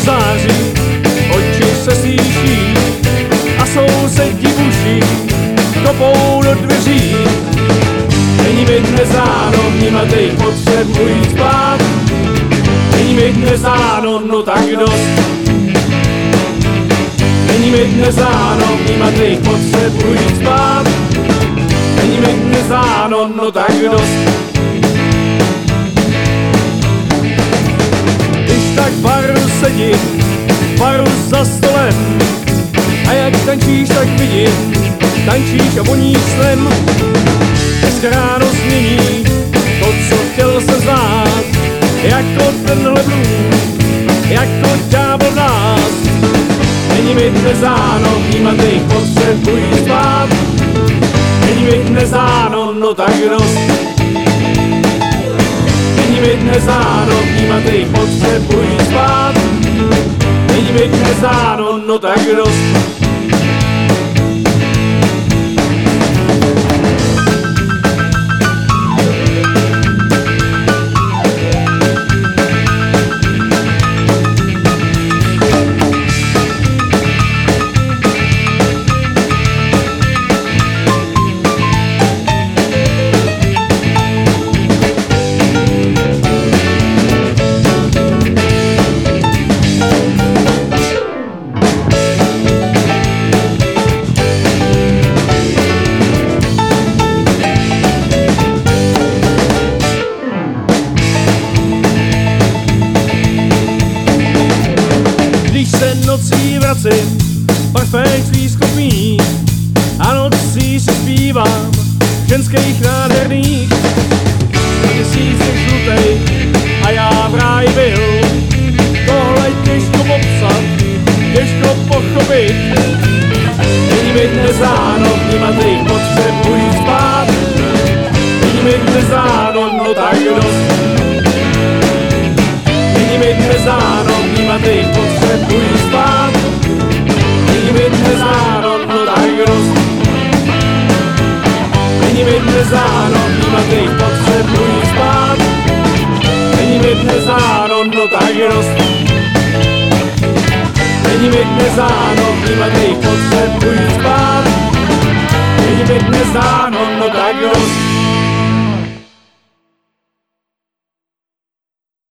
září, oči se slíší a sousedi uši kopou do dveří. Není mi dnes ráno, vnímatej, potřebuji spát. Není mi dnes ráno, no tak dost. Není mi dnes ráno, vnímatej, potřebuji spát. Není mi dnes ráno, no tak dost. Když tak v baru sedím, v baru za stolem, a jak tančíš, tak vidím, tančíš a voníš snem. Dneska ráno změní to, co chtěl jsem znát, jako tenhle blues, jako ďábel v nás. Není mi dnes ráno, vnímatej, potřebuji spát. Není mi dnes ráno, no tak dost. Není mi dnes ráno, vnímatej, potřebuji spát. Není mi dnes ráno, no tak dost. Když se nocí vracím, parfém svý schopný a nocí si zpívám ženských nádherných. Měsíc je žlutej a já v ráji byl, tohle těžko popsat, těžko pochopit. Není mi dnes ráno, vnímatej, potřebuji spát. Není mi dnes ráno, no tak dost. Není mi dnes ráno, vnímatej, potřebuji spát. Není mi dnes ráno, no tak dost. Není mi dnes ráno, vnímatej, potřebuji spát. Není mi dnes ráno, no tak dost. Není mi dnes ráno, vnímatej, potřebuji spát. Není mi dnes ráno, no tak dost.